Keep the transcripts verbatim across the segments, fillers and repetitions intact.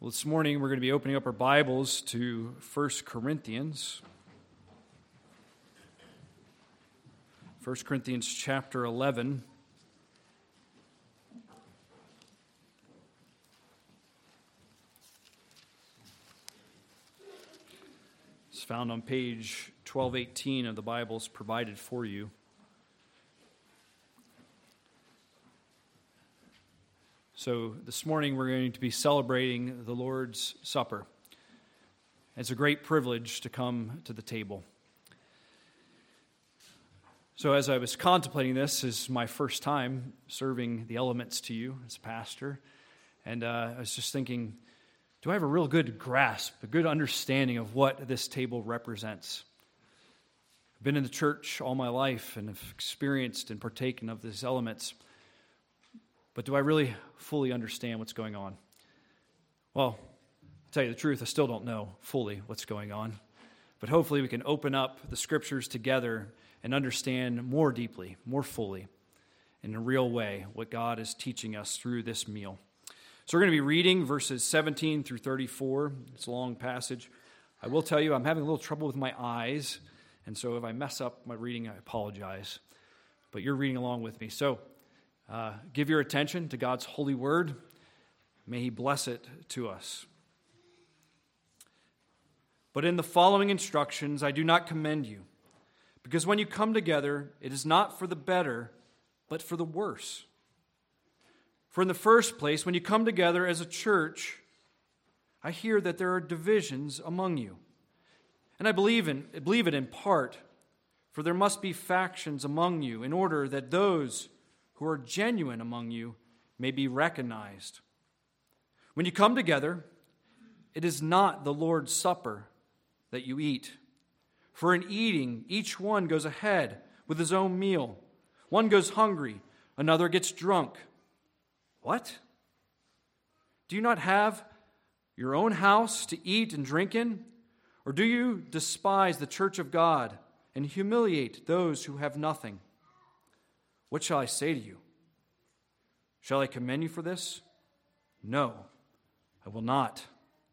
Well, this morning we're going to be opening up our Bibles to First Corinthians. First Corinthians chapter eleven. It's found on page twelve eighteen of the Bibles provided for you. So this morning we're going to be celebrating the Lord's Supper. It's a great privilege to come to the table. So as I was contemplating this, this is my first time serving the elements to you as a pastor, and uh, I was just thinking, do I have a real good grasp, a good understanding of what this table represents? I've been in the church all my life and have experienced and partaken of these elements. But do I really fully understand what's going on? Well, to tell you the truth, I still don't know fully what's going on. But hopefully we can open up the Scriptures together and understand more deeply, more fully, in a real way, what God is teaching us through this meal. So we're going to be reading verses seventeen through thirty-four. It's a long passage. I will tell you I'm having a little trouble with my eyes, and so if I mess up my reading, I apologize. But you're reading along with me. So Uh, give your attention to God's holy word. May He bless it to us. But in the following instructions, I do not commend you, because when you come together, it is not for the better, but for the worse. For in the first place, when you come together as a church, I hear that there are divisions among you. And I believe in, I believe it in part, for there must be factions among you, in order that those who are genuine among you may be recognized. When you come together, it is not the Lord's Supper that you eat. For in eating, each one goes ahead with his own meal. One goes hungry, another gets drunk. What? Do you not have your own house to eat and drink in? Or do you despise the church of God and humiliate those who have nothing? What shall I say to you? Shall I commend you for this? No, I will not.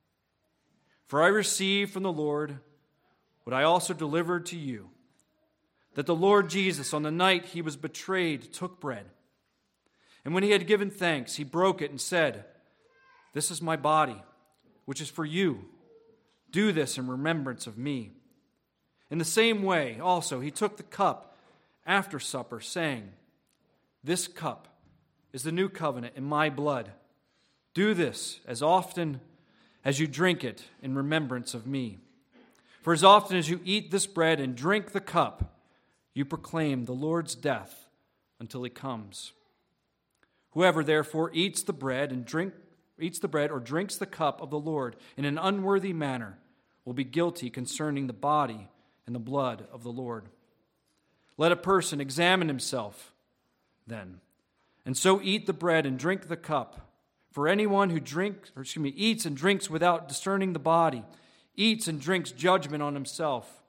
For I received from the Lord what I also delivered to you, that the Lord Jesus, on the night he was betrayed, took bread. And when he had given thanks, he broke it and said, "This is my body, which is for you. Do this in remembrance of me." In the same way, also, he took the cup after supper, saying, "This cup is the new covenant in my blood. Do this as often as you drink it in remembrance of me. For as often as you eat this bread and drink the cup, you proclaim the Lord's death until he comes. Whoever therefore eats the bread and drink eats the bread or drinks the cup of the Lord in an unworthy manner will be guilty concerning the body and the blood of the Lord. Let a person examine himself then, and so eat the bread and drink the cup. For anyone who drinks, or excuse me, eats and drinks without discerning the body, eats and drinks judgment on himself.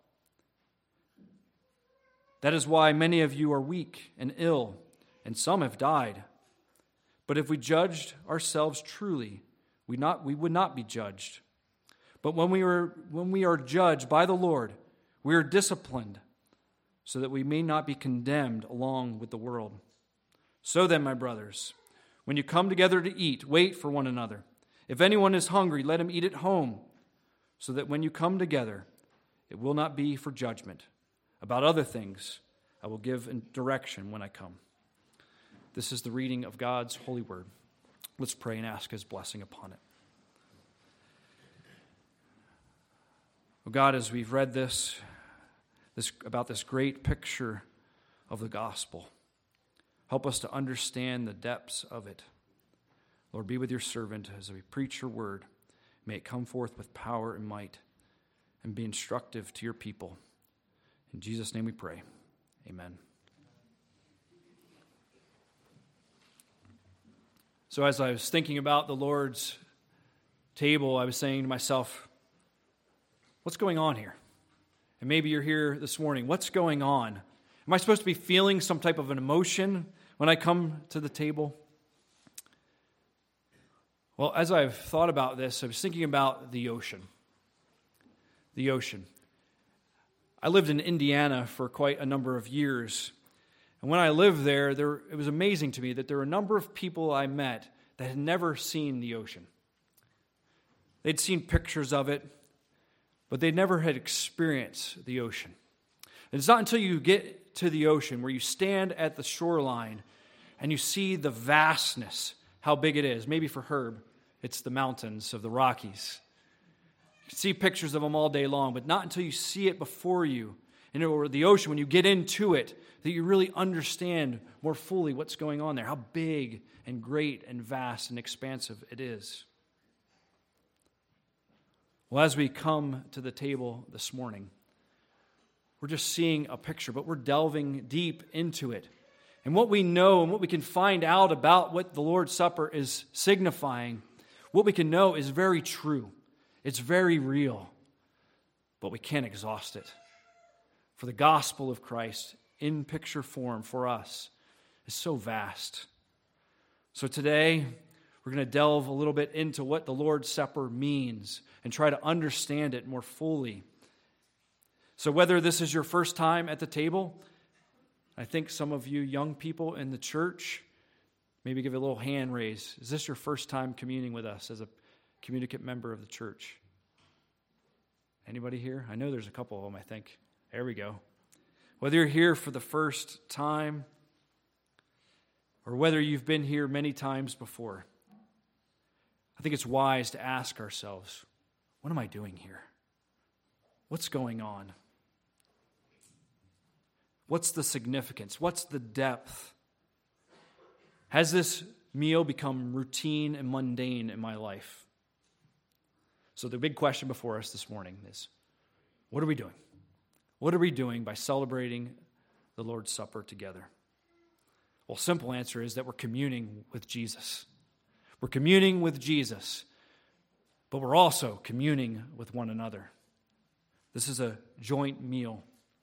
That is why many of you are weak and ill, and some have died. But if we judged ourselves truly, we not we would not be judged. But when we are when we are judged by the Lord, we are disciplined, so that we may not be condemned along with the world. So then, my brothers, when you come together to eat, wait for one another. If anyone is hungry, let him eat at home, so that when you come together, it will not be for judgment. About other things, I will give direction when I come." This is the reading of God's holy word. Let's pray and ask his blessing upon it. Oh God, as we've read this, this about this great picture of the gospel, help us to understand the depths of it. Lord, be with your servant as we preach your word. May it come forth with power and might and be instructive to your people. In Jesus' name we pray. Amen. So as I was thinking about the Lord's table, I was saying to myself, what's going on here? And maybe you're here this morning. What's going on? Am I supposed to be feeling some type of an emotion when I come to the table? Well, as I've thought about this, I was thinking about the ocean. The ocean. I lived in Indiana for quite a number of years. And when I lived there, there, it was amazing to me that there were a number of people I met that had never seen the ocean. They'd seen pictures of it, but they never had experienced the ocean. And it's not until you get to the ocean where you stand at the shoreline and you see the vastness, how big it is. Maybe for Herb, it's the mountains of the Rockies. You can see pictures of them all day long, but not until you see it before you, and or the ocean, when you get into it, that you really understand more fully what's going on there, how big and great and vast and expansive it is. Well, as we come to the table this morning, we're just seeing a picture, but we're delving deep into it. And what we know and what we can find out about what the Lord's Supper is signifying, what we can know is very true. It's very real, but we can't exhaust it. For the gospel of Christ in picture form for us is so vast. So today, we're going to delve a little bit into what the Lord's Supper means and try to understand it more fully. So whether this is your first time at the table, I think some of you young people in the church, maybe give a little hand raise. Is this your first time communing with us as a communicant member of the church? Anybody here? I know there's a couple of them, I think. There we go. Whether you're here for the first time or whether you've been here many times before, I think it's wise to ask ourselves, what am I doing here? What's going on? What's the significance? What's the depth? Has this meal become routine and mundane in my life? So the big question before us this morning is, what are we doing? What are we doing by celebrating the Lord's Supper together? Well, simple answer is that we're communing with Jesus. We're communing with Jesus, but we're also communing with one another. This is a joint meal.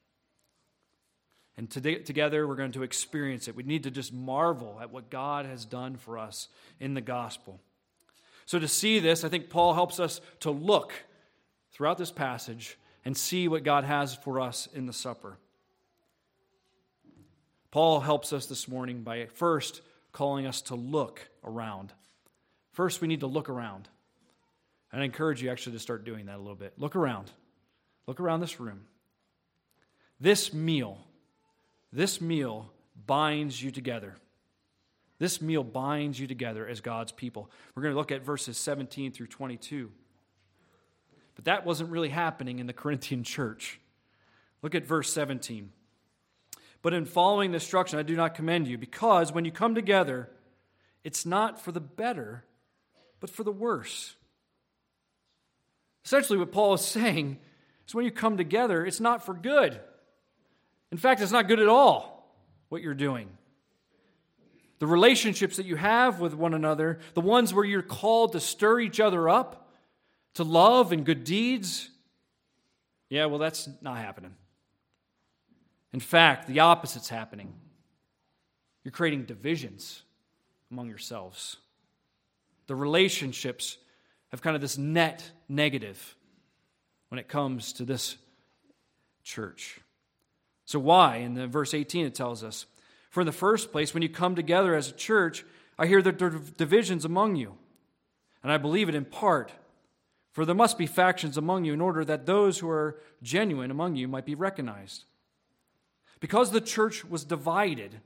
And today, together we're going to experience it. We need to just marvel at what God has done for us in the gospel. So to see this, I think Paul helps us to look throughout this passage and see what God has for us in the supper. Paul helps us this morning by first calling us to look around. First, we need to look around. And I encourage you actually to start doing that a little bit. Look around. Look around this room. This meal, this meal binds you together. This meal binds you together as God's people. We're going to look at verses seventeen through twenty-two. But that wasn't really happening in the Corinthian church. Look at verse seventeen. But in following the instruction, I do not commend you, because when you come together, it's not for the better, but for the worse. Essentially, what Paul is saying is when you come together, it's not for good. In fact, it's not good at all, what you're doing. The relationships that you have with one another, the ones where you're called to stir each other up, to love and good deeds, yeah, well, that's not happening. In fact, the opposite's happening. You're creating divisions among yourselves. The relationships have kind of this net negative when it comes to this church. So why? In the verse eighteen it tells us, for in the first place, when you come together as a church, I hear that there are divisions among you. And I believe it in part. For there must be factions among you in order that those who are genuine among you might be recognized. Because the church was divided,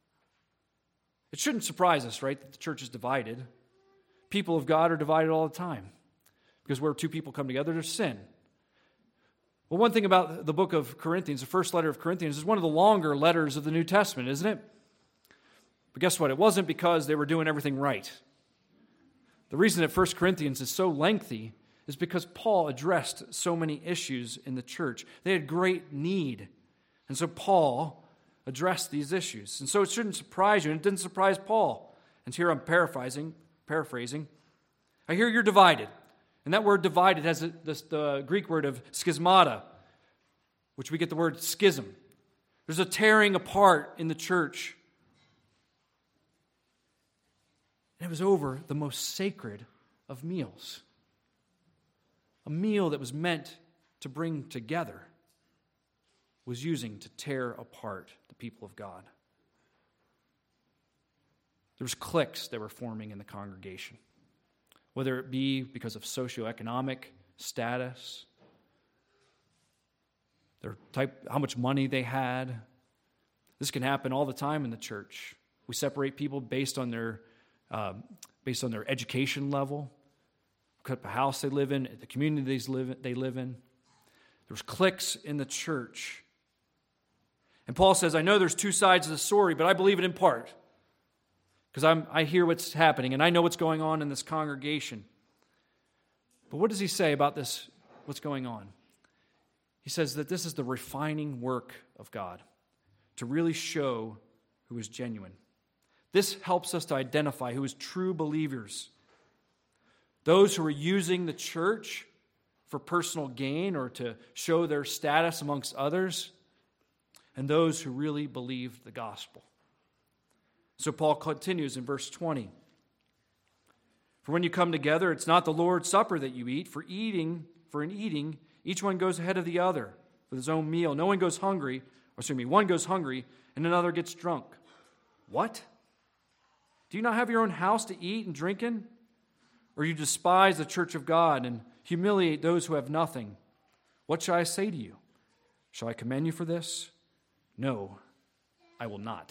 it shouldn't surprise us, right, that the church is divided. People of God are divided all the time. Because where two people come together, there's sin. Well, one thing about the book of Corinthians, the first letter of Corinthians, is one of the longer letters of the New Testament, isn't it? But guess what? It wasn't because they were doing everything right. The reason that First Corinthians is so lengthy is because Paul addressed so many issues in the church. They had great need. And so Paul addressed these issues. And so it shouldn't surprise you, and it didn't surprise Paul. And here I'm paraphrasing, paraphrasing. I hear you're divided. And that word divided has this, the Greek word of schismata, which we get the word schism. There's a tearing apart in the church. And it was over the most sacred of meals. A meal that was meant to bring together was using to tear apart the people of God. There was cliques that were forming in the congregation, whether it be because of socioeconomic status, their type, how much money they had. This can happen all the time in the church. We separate people based on their um, based on their education level, what type of house they live in, the community they live in, they live in. There's cliques in the church. And Paul says, I know there's two sides of the story, but I believe it in part. Because I'm I hear what's happening, and I know what's going on in this congregation. But what does he say about this, what's going on? He says that this is the refining work of God to really show who is genuine. This helps us to identify who is true believers. Those who are using the church for personal gain or to show their status amongst others, and those who really believe the gospel. So Paul continues in verse twenty. For when you come together, it's not the Lord's Supper that you eat. For eating, for in eating, each one goes ahead of the other with his own meal. No one goes hungry, or excuse me, one goes hungry and another gets drunk. What? Do you not have your own house to eat and drink in? Or you despise the church of God and humiliate those who have nothing? What shall I say to you? Shall I commend you for this? No, I will not.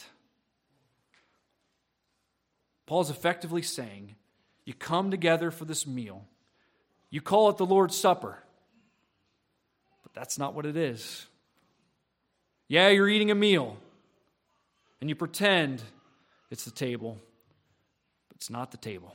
Paul's effectively saying, you come together for this meal. You call it the Lord's Supper. But that's not what it is. Yeah, you're eating a meal. And you pretend it's the table. But it's not the table.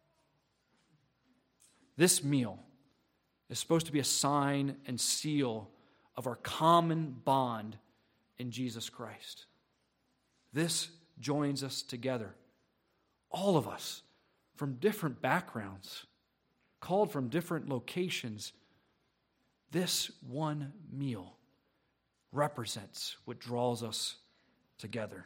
This meal is supposed to be a sign and seal of our common bond in Jesus Christ. This joins us together. All of us from different backgrounds, called from different locations. This one meal represents what draws us together.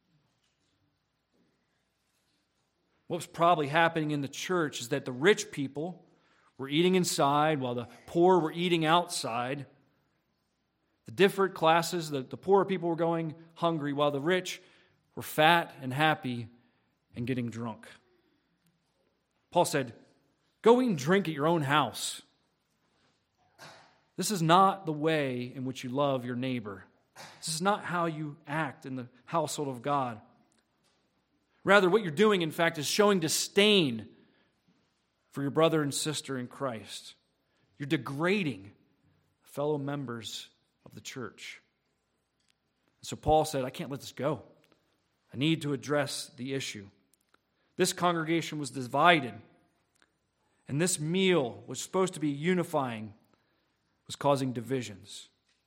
What's probably happening in the church is that the rich people were eating inside while the poor were eating outside. The different classes, the, the poorer people were going hungry while the rich were fat and happy and getting drunk. Paul said, go eat and drink at your own house. This is not the way in which you love your neighbor. This is not how you act in the household of God. Rather, what you're doing, in fact, is showing disdain for your brother and sister in Christ. You're degrading fellow members of the church. So Paul said, I can't let this go. I need to address the issue. This congregation was divided, and this meal was supposed to be unifying, was causing divisions.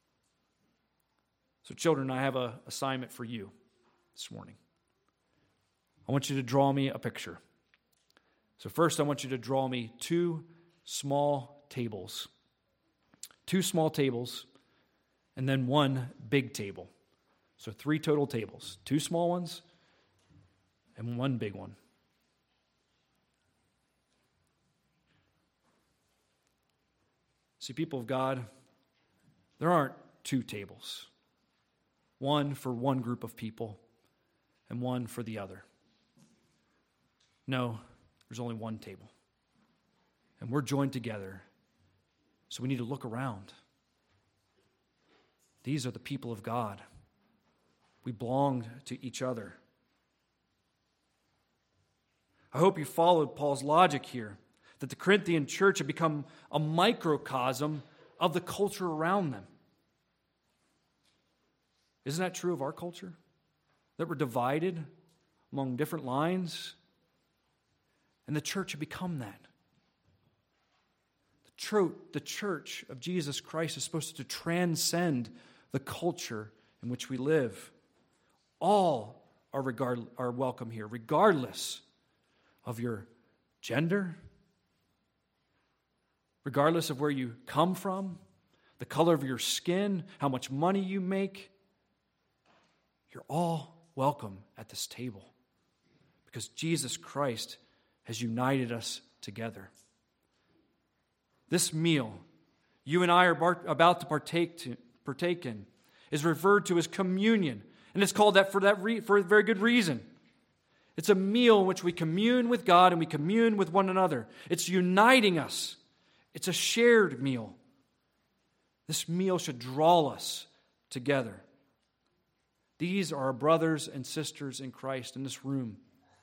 So children, I have an assignment for you this morning. I want you to draw me a picture. So first, I want you to draw me two small tables. Two small tables, and then one big table. So three total tables. Two small ones, and one big one. See, people of God, there aren't two tables. One for one group of people, and one for the other. No, there's only one table. And we're joined together. So we need to look around. These are the people of God. We belong to each other. I hope you followed Paul's logic here, that the Corinthian church had become a microcosm of the culture around them. Isn't that true of our culture? That we're divided among different lines? And the church had become that. The, tro- the church of Jesus Christ is supposed to transcend the culture in which we live. All are, regard- are welcome here, regardless of your gender, regardless of where you come from, the color of your skin, how much money you make. You're all welcome at this table because Jesus Christ has united us together. This meal you and I are bar- about to partake, to partake in is referred to as communion. And it's called that for that re- for a very good reason. It's a meal in which we commune with God and we commune with one another. It's uniting us. It's a shared meal. This meal should draw us together. These are our brothers and sisters in Christ in this room.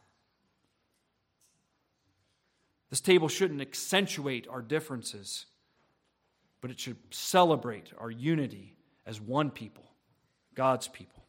This table shouldn't accentuate our differences, but it should celebrate our unity as one people, God's people.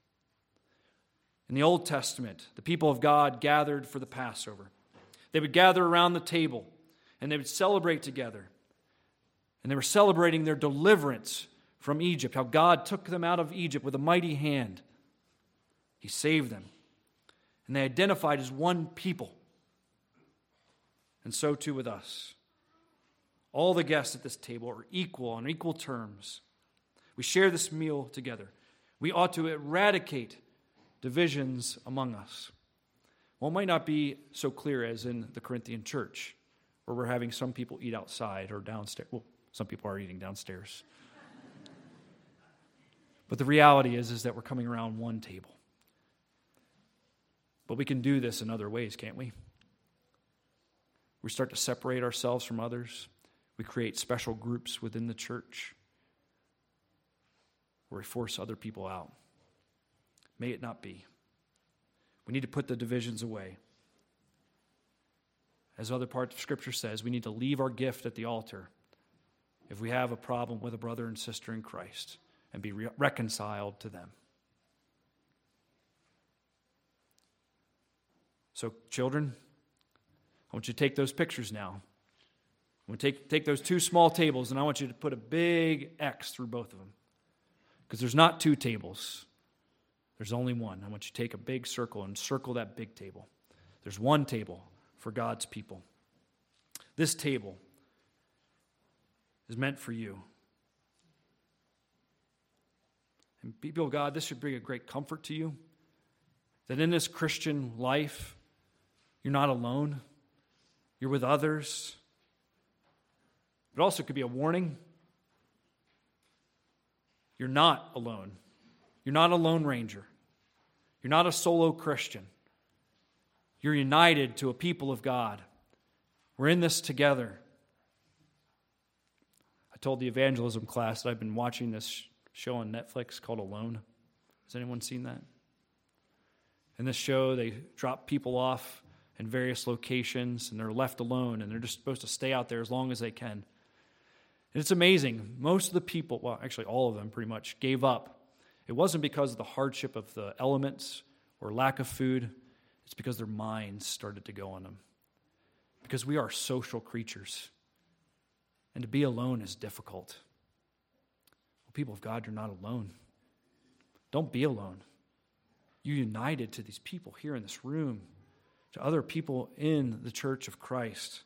In the Old Testament, the people of God gathered for the Passover. They would gather around the table and they would celebrate together. And they were celebrating their deliverance from Egypt, how God took them out of Egypt with a mighty hand. He saved them. And they identified as one people. And so too with us. All the guests at this table are equal on equal terms. We share this meal together. We ought to eradicate divisions among us. Well, it might not be so clear as in the Corinthian church, where we're having some people eat outside or downstairs. Well, some people are eating downstairs. But the reality is, is that we're coming around one table. But we can do this in other ways, can't we? We start to separate ourselves from others. We create special groups within the church where we force other people out. May it not be. We need to put the divisions away. As other parts of Scripture says, we need to leave our gift at the altar if we have a problem with a brother and sister in Christ and be re- reconciled to them. So, children, I want you to take those pictures now. I want to take, take those two small tables, and I want you to put a big X through both of them. Because there's not two tables. There's only one. I want you to take a big circle and circle that big table. There's one table for God's people. This table is meant for you. And people of God, this should bring a great comfort to you. That in this Christian life, you're not alone. You're with others. It also could be a warning. You're not alone. You're not a lone ranger. You're not a solo Christian. You're united to a people of God. We're in this together. I told the evangelism class that I've been watching this show on Netflix called Alone. Has anyone seen that? In this show, they drop people off in various locations, and they're left alone, and they're just supposed to stay out there as long as they can. And it's amazing. Most of the people, well, actually all of them pretty much, gave up. It wasn't because of the hardship of the elements or lack of food. It's because their minds started to go on them. Because we are social creatures. And to be alone is difficult. Well, people of God, you're not alone. Don't be alone. You're united to these people here in this room, to other people in the church of Christ.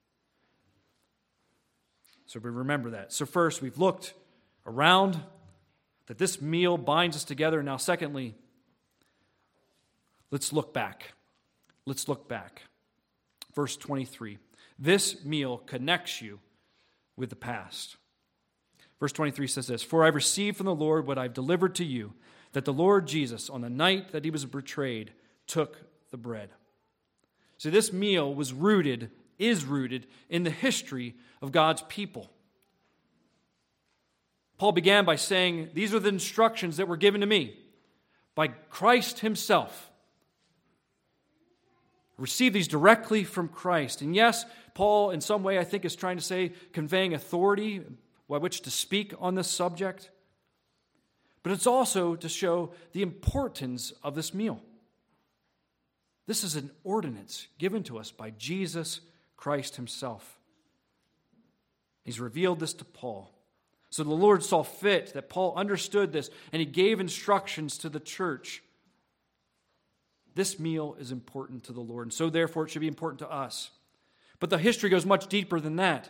So we remember that. So first, we've looked around that this meal binds us together. Now, secondly, let's look back. Let's look back. Verse twenty-three. This meal connects you with the past. Verse twenty-three says this, "For I received from the Lord what I've delivered to you, that the Lord Jesus, on the night that he was betrayed, took the bread." So this meal was rooted, is rooted in the history of God's people. Paul began by saying, these are the instructions that were given to me by Christ himself. Receive these directly from Christ. And yes, Paul in some way I think is trying to say conveying authority by which to speak on this subject. But it's also to show the importance of this meal. This is an ordinance given to us by Jesus Christ himself. He's revealed this to Paul. So the Lord saw fit that Paul understood this, and he gave instructions to the church. This meal is important to the Lord, and so therefore it should be important to us. But the history goes much deeper than that.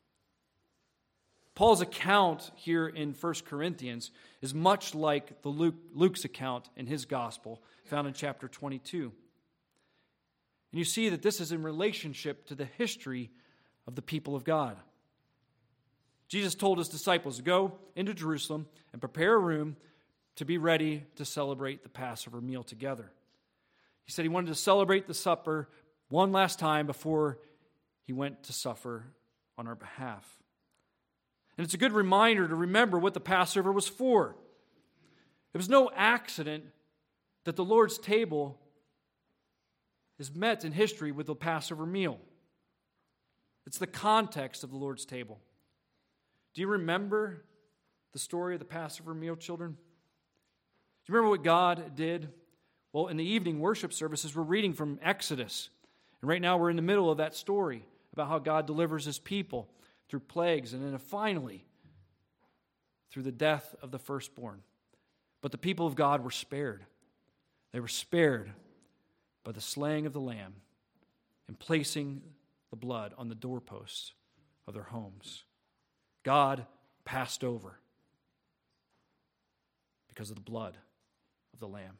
Paul's account here in First Corinthians is much like the Luke, Luke's account in his gospel, found in chapter twenty-two. And you see that this is in relationship to the history of the people of God. Jesus told his disciples to go into Jerusalem and prepare a room to be ready to celebrate the Passover meal together. He said he wanted to celebrate the supper one last time before he went to suffer on our behalf. And it's a good reminder to remember what the Passover was for. It was no accident that the Lord's table is met in history with the Passover meal. It's the context of the Lord's table. Do you remember the story of the Passover meal, children? Do you remember what God did? Well, in the evening worship services, we're reading from Exodus. And right now we're in the middle of that story about how God delivers his people through plagues and then finally through the death of the firstborn. But the people of God were spared. They were spared by the slaying of the lamb and placing the blood on the doorposts of their homes. God passed over because of the blood of the lamb.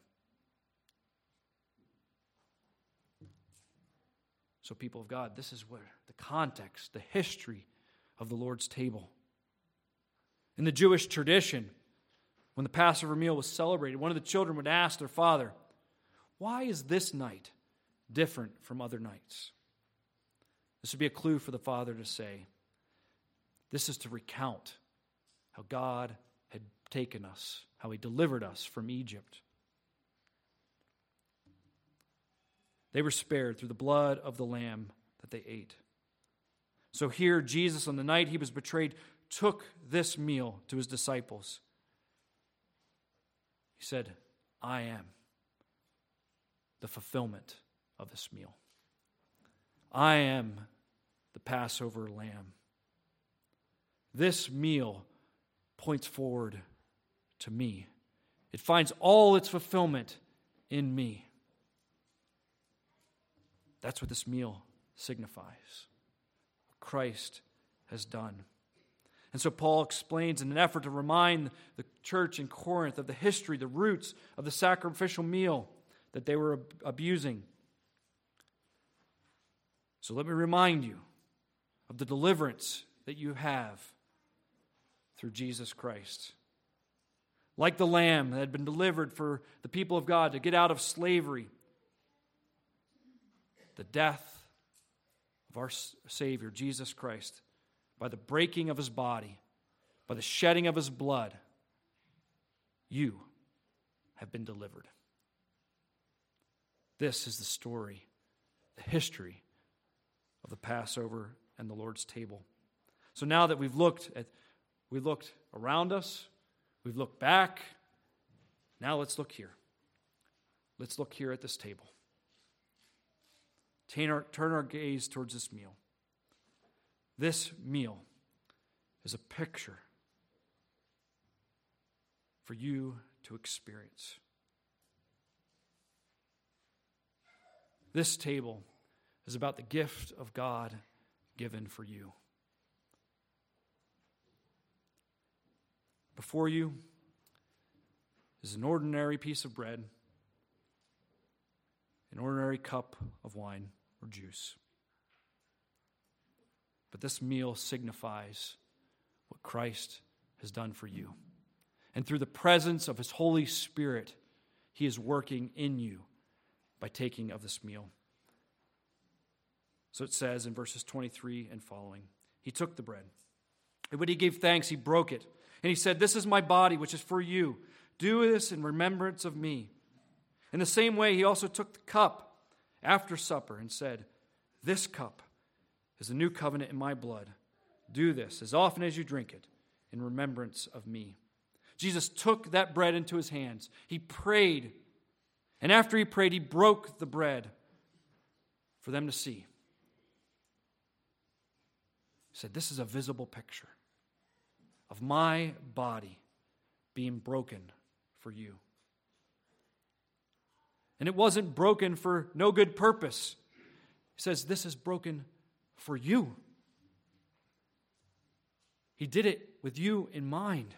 So, people of God, this is where the context, the history of the Lord's table. In the Jewish tradition, when the Passover meal was celebrated, one of the children would ask their father, "Why is this night different from other nights?" This would be a clue for the father to say, this is to recount how God had taken us, how he delivered us from Egypt. They were spared through the blood of the lamb that they ate. So here, Jesus, on the night he was betrayed, took this meal to his disciples. He said, "I am the fulfillment of this meal. I am the Passover lamb." This meal points forward to me. It finds all its fulfillment in me. That's what this meal signifies. What Christ has done. And so Paul explains in an effort to remind the church in Corinth of the history, the roots of the sacrificial meal that they were abusing. So let me remind you of the deliverance that you have through Jesus Christ. Like the lamb that had been delivered for the people of God to get out of slavery, the death of our Savior, Jesus Christ, by the breaking of his body, by the shedding of his blood, you have been delivered. This is the story, the history of the Passover and the Lord's table. So now that we've looked at, we looked around us, we've looked back, now let's look here. Let's look here at this table. Turn our, turn our gaze towards this meal. This meal is a picture for you to experience. This table is about the gift of God given for you. Before you is an ordinary piece of bread, an ordinary cup of wine or juice. But this meal signifies what Christ has done for you. And through the presence of his Holy Spirit, he is working in you by taking of this meal. So it says in verses twenty-three and following, he took the bread. And when he gave thanks, he broke it. And he said, "This is my body, which is for you. Do this in remembrance of me." In the same way, he also took the cup after supper and said, "This cup is the new covenant in my blood. Do this as often as you drink it in remembrance of me." Jesus took that bread into his hands. He prayed. And after he prayed, he broke the bread for them to see. He said, "This is a visible picture of my body being broken for you." And it wasn't broken for no good purpose. He says, "This is broken for you." He did it with you in mind.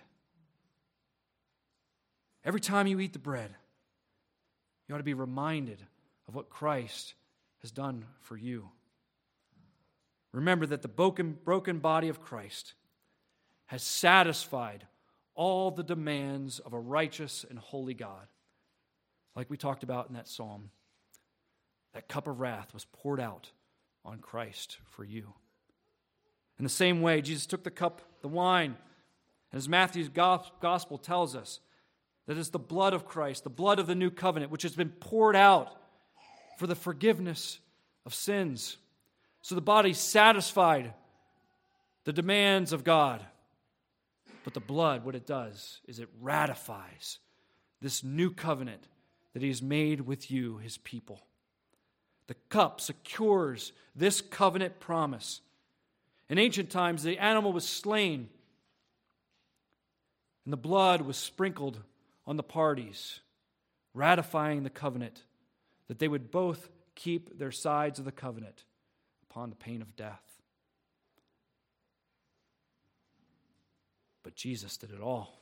Every time you eat the bread, you ought to be reminded of what Christ has done for you. Remember that the broken, broken body of Christ has satisfied all the demands of a righteous and holy God. Like we talked about in that psalm, that cup of wrath was poured out on Christ for you. In the same way, Jesus took the cup, the wine, and as Matthew's gospel tells us, that it's the blood of Christ, the blood of the new covenant, which has been poured out for the forgiveness of sins. So the body satisfied the demands of God. But the blood, what it does is it ratifies this new covenant that He has made with you, His people. The cup secures this covenant promise. In ancient times, the animal was slain, and the blood was sprinkled on the parties, ratifying the covenant that they would both keep their sides of the covenant upon the pain of death. But Jesus did it all.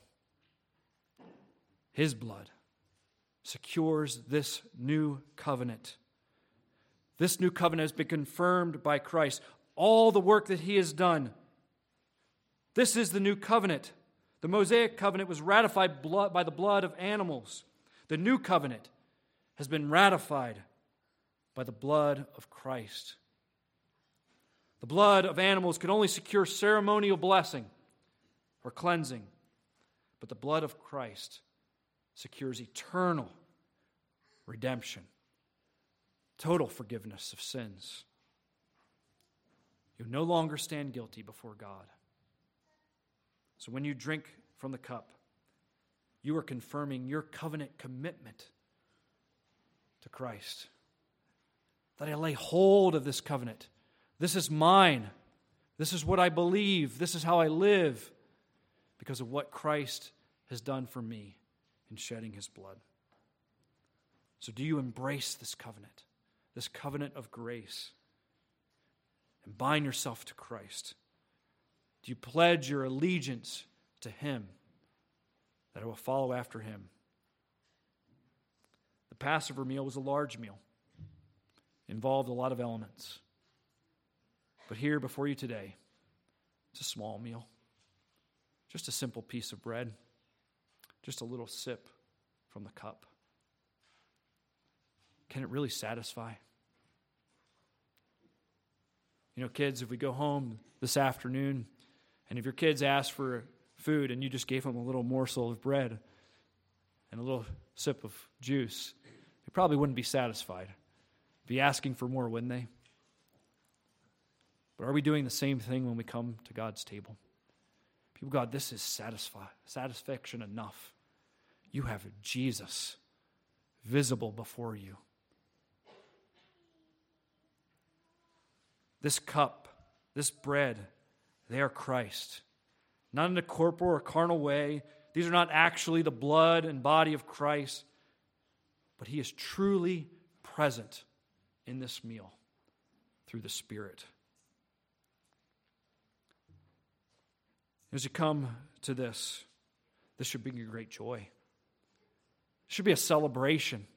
His blood secures this new covenant. This new covenant has been confirmed by Christ. All the work that He has done. This is the new covenant. The Mosaic covenant was ratified by the blood of animals. The new covenant has been ratified by the blood of Christ. The blood of animals could only secure ceremonial blessing or cleansing, but the blood of Christ secures eternal redemption, total forgiveness of sins. You no longer stand guilty before God. So when you drink from the cup, you are confirming your covenant commitment to Christ. That I lay hold of this covenant. This is mine. This is what I believe. This is how I live because of what Christ has done for me in shedding His blood. So do you embrace this covenant, this covenant of grace, and bind yourself to Christ? Do you pledge your allegiance to Him, that I will follow after Him? The Passover meal was a large meal. It involved a lot of elements. But here before you today, it's a small meal. Just a simple piece of bread. Just a little sip from the cup. Can it really satisfy? You know, kids, if we go home this afternoon, and if your kids ask for food and you just gave them a little morsel of bread and a little sip of juice, they probably wouldn't be satisfied. Be asking for more, wouldn't they? But are we doing the same thing when we come to God's table? People, God, this is satisfy, satisfaction enough. You have Jesus visible before you. This cup, this bread, they are Christ. Not in a corporal or carnal way. These are not actually the blood and body of Christ. But He is truly present in this meal through the Spirit. As you come to this, this should bring you great joy. It should be a celebration.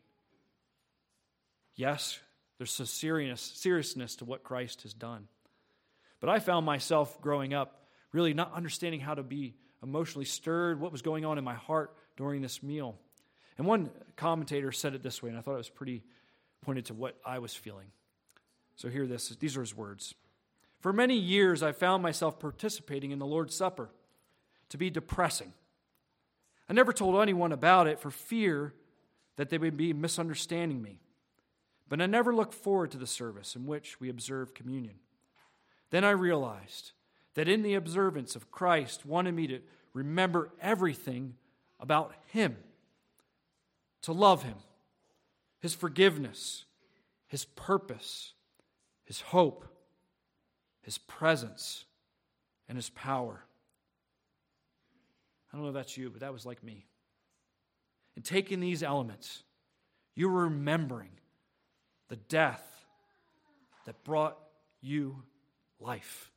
Yes, there's a serious, seriousness to what Christ has done. But I found myself growing up really not understanding how to be emotionally stirred, what was going on in my heart during this meal. And one commentator said it this way, and I thought it was pretty pointed to what I was feeling. So hear this. These are his words. For many years, I found myself participating in the Lord's Supper to be depressing. I never told anyone about it for fear that they would be misunderstanding me. But I never looked forward to the service in which we observed communion. Then I realized that in the observance of Christ wanted me to remember everything about Him, to love Him, His forgiveness, His purpose, His hope, His presence, and His power. I don't know if that's you, but that was like me. In taking these elements, you were remembering the death that brought you life.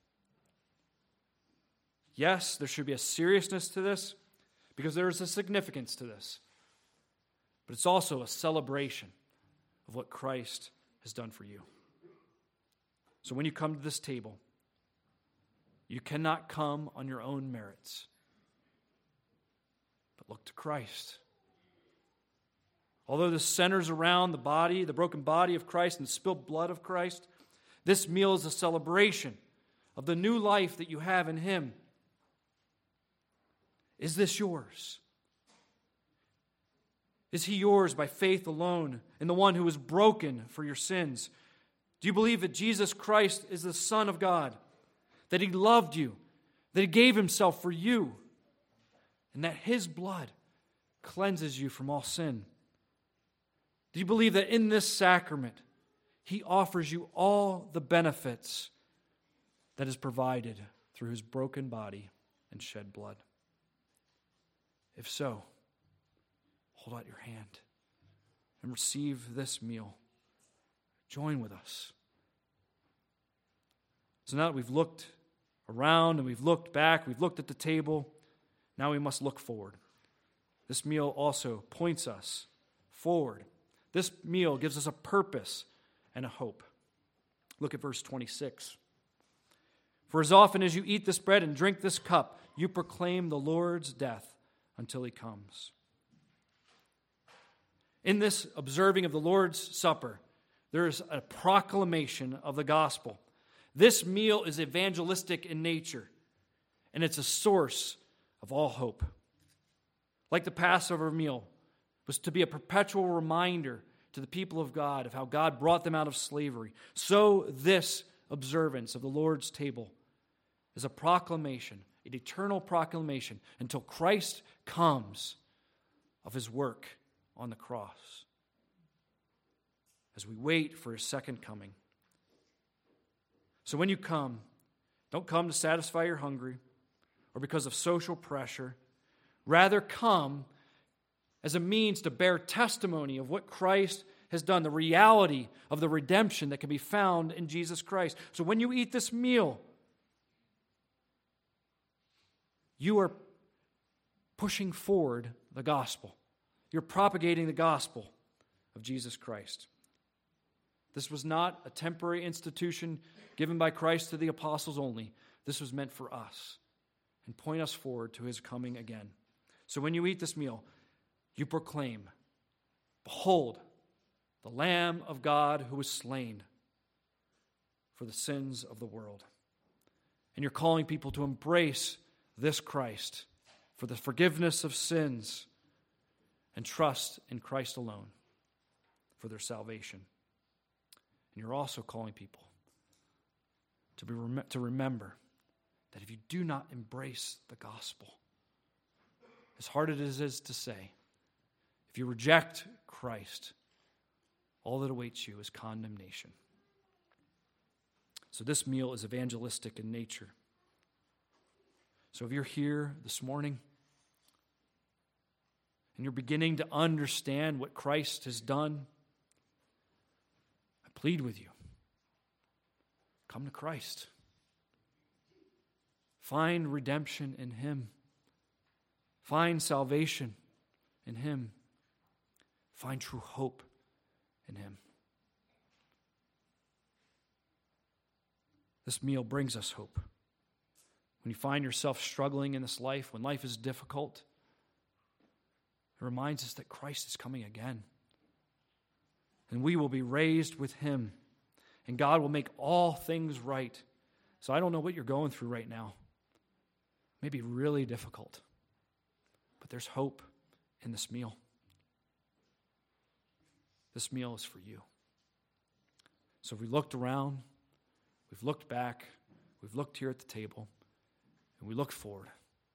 Yes, there should be a seriousness to this because there is a significance to this. But it's also a celebration of what Christ has done for you. So when you come to this table, you cannot come on your own merits, but look to Christ. Although this centers around the body, the broken body of Christ and the spilled blood of Christ, this meal is a celebration of the new life that you have in Him. Is this yours? Is He yours by faith alone in the one who was broken for your sins? Do you believe that Jesus Christ is the Son of God, that He loved you, that He gave Himself for you, and that His blood cleanses you from all sin? Do you believe that in this sacrament, He offers you all the benefits that is provided through His broken body and shed blood? If so, hold out your hand and receive this meal. Join with us. So now that we've looked around and we've looked back, we've looked at the table, now we must look forward. This meal also points us forward. This meal gives us a purpose and a hope. Look at verse twenty-six. For as often as you eat this bread and drink this cup, you proclaim the Lord's death until He comes. In this observing of the Lord's Supper, there is a proclamation of the gospel. This meal is evangelistic in nature, and it's a source of all hope. Like the Passover meal was to be a perpetual reminder to the people of God of how God brought them out of slavery, so this observance of the Lord's table is a proclamation, an eternal proclamation, until Christ comes, of His work on the cross, as we wait for His second coming. So when you come, don't come to satisfy your hunger or because of social pressure. Rather, come as a means to bear testimony of what Christ has done, the reality of the redemption that can be found in Jesus Christ. So when you eat this meal, you are pushing forward the gospel. You're propagating the gospel of Jesus Christ. This was not a temporary institution given by Christ to the apostles only. This was meant for us and point us forward to His coming again. So when you eat this meal, you proclaim, behold, the Lamb of God who was slain for the sins of the world. And you're calling people to embrace this Christ for the forgiveness of sins and trust in Christ alone for their salvation. And you're also calling people to be rem- to remember that if you do not embrace the gospel, as hard as it is to say, if you reject Christ, all that awaits you is condemnation. So this meal is evangelistic in nature. So if you're here this morning and you're beginning to understand what Christ has done, I plead with you, come to Christ. Find redemption in Him. Find salvation in Him. Find true hope in Him. This meal brings us hope. When you find yourself struggling in this life, when life is difficult, it reminds us that Christ is coming again. And we will be raised with Him. And God will make all things right. So I don't know what you're going through right now. It may be really difficult. But there's hope in this meal. This meal is for you. So we looked around, we've looked back, we've looked here at the table, and we look forward.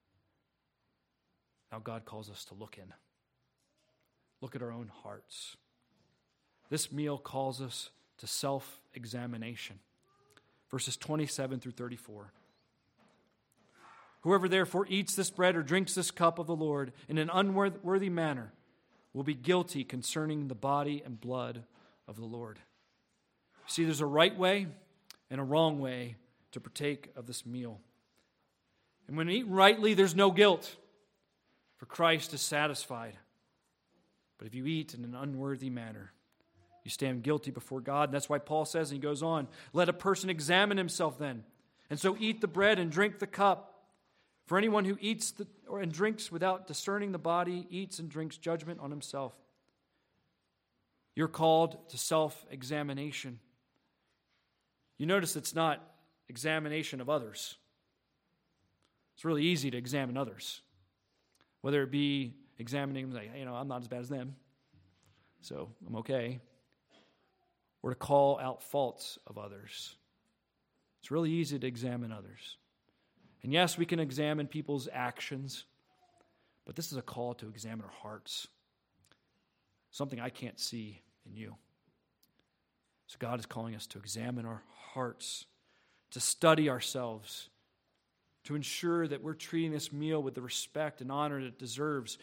Now God calls us to look in. Look at our own hearts. This meal calls us to self-examination. Verses twenty-seven through thirty-four. Whoever therefore eats this bread or drinks this cup of the Lord in an unworthy manner will be guilty concerning the body and blood of the Lord. See, there's a right way and a wrong way to partake of this meal. And when eaten rightly, there's no guilt, for Christ is satisfied. But if you eat in an unworthy manner, you stand guilty before God. And that's why Paul says, and he goes on, let a person examine himself then, and so eat the bread and drink the cup. For anyone who eats the, or, and drinks without discerning the body eats and drinks judgment on himself. You're called to self-examination. You notice it's not examination of others. It's really easy to examine others, whether it be examining, like, you know, I'm not as bad as them, so I'm okay, or to call out faults of others. It's really easy to examine others. And yes, we can examine people's actions, but this is a call to examine our hearts, something I can't see in you. So God is calling us to examine our hearts, to study ourselves, to ensure that we're treating this meal with the respect and honor that it deserves,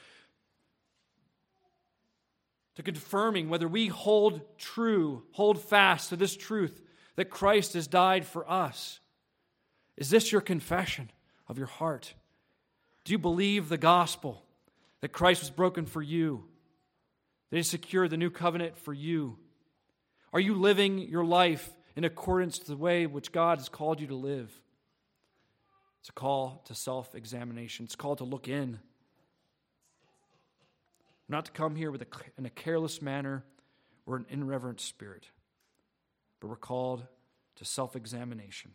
to confirming whether we hold true, hold fast to this truth that Christ has died for us. Is this your confession of your heart? Do you believe the gospel, that Christ was broken for you, that He secured the new covenant for you? Are you living your life in accordance to the way which God has called you to live? It's a call to self-examination. It's a call to look in. Not to come here with a, in a careless manner or an irreverent spirit, but we're called to self-examination.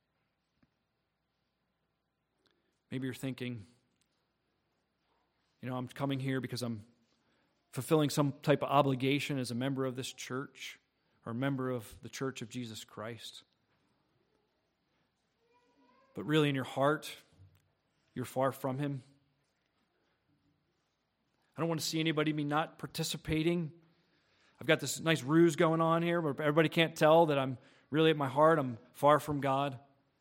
Maybe you're thinking, you know, I'm coming here because I'm fulfilling some type of obligation as a member of this church or a member of the Church of Jesus Christ. But really in your heart, you're far from Him. I don't want to see anybody be not participating. I've got this nice ruse going on here where everybody can't tell that I'm really at my heart, I'm far from God.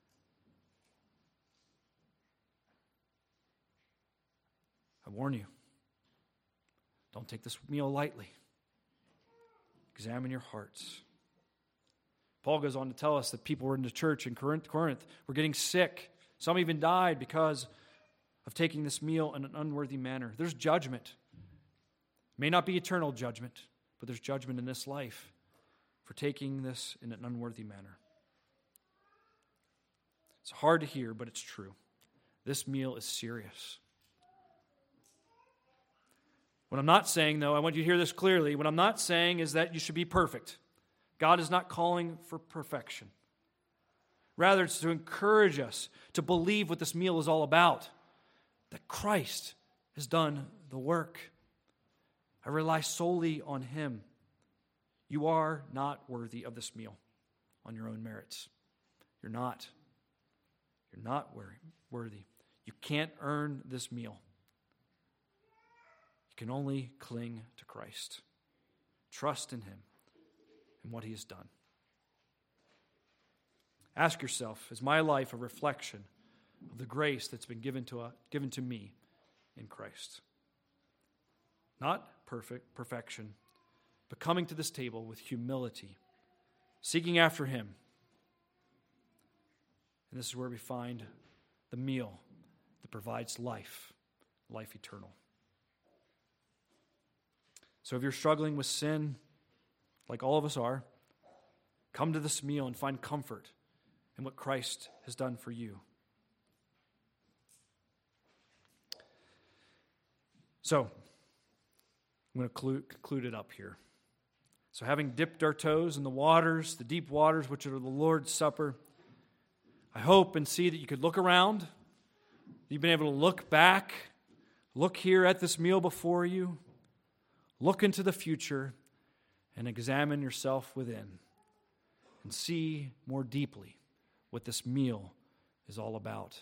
I warn you, don't take this meal lightly. Examine your hearts. Paul goes on to tell us that people were in the church in Corinth, Corinth were getting sick. Some even died because of taking this meal in an unworthy manner. There's judgment. It may not be eternal judgment, but there's judgment in this life for taking this in an unworthy manner. It's hard to hear, but it's true. This meal is serious. What I'm not saying, though, I want you to hear this clearly. What I'm not saying is that you should be perfect. God is not calling for perfection. Rather, it's to encourage us to believe what this meal is all about, that Christ has done the work. I rely solely on Him. You are not worthy of this meal on your own merits. You're not. You're not worthy. You can't earn this meal. You can only cling to Christ. Trust in Him and what He has done. Ask yourself, is my life a reflection of the grace that's been given to, uh, given to me in Christ? Not perfect perfection, but coming to this table with humility, seeking after Him. And this is where we find the meal that provides life, life eternal. So if you're struggling with sin, like all of us are, come to this meal and find comfort in what Christ has done for you. So, I'm going to conclude it up here. So having dipped our toes in the waters, the deep waters, which are the Lord's Supper, I hope and see that you could look around. You've been able to look back, look here at this meal before you, look into the future, and examine yourself within, and see more deeply what this meal is all about.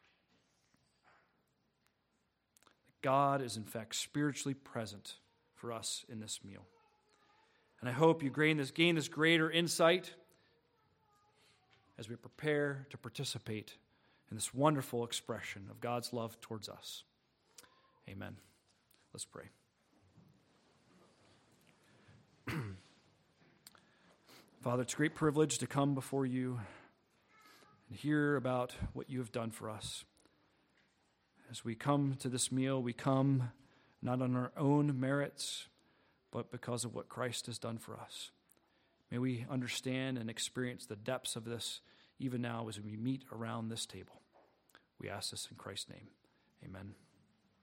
God is in fact spiritually present for us in this meal. And I hope you gain this, gain this greater insight as we prepare to participate in this wonderful expression of God's love towards us. Amen. Let's pray. Father, it's a great privilege to come before you and hear about what you have done for us. As we come to this meal, we come not on our own merits, but because of what Christ has done for us. May we understand and experience the depths of this even now as we meet around this table. We ask this in Christ's name. Amen.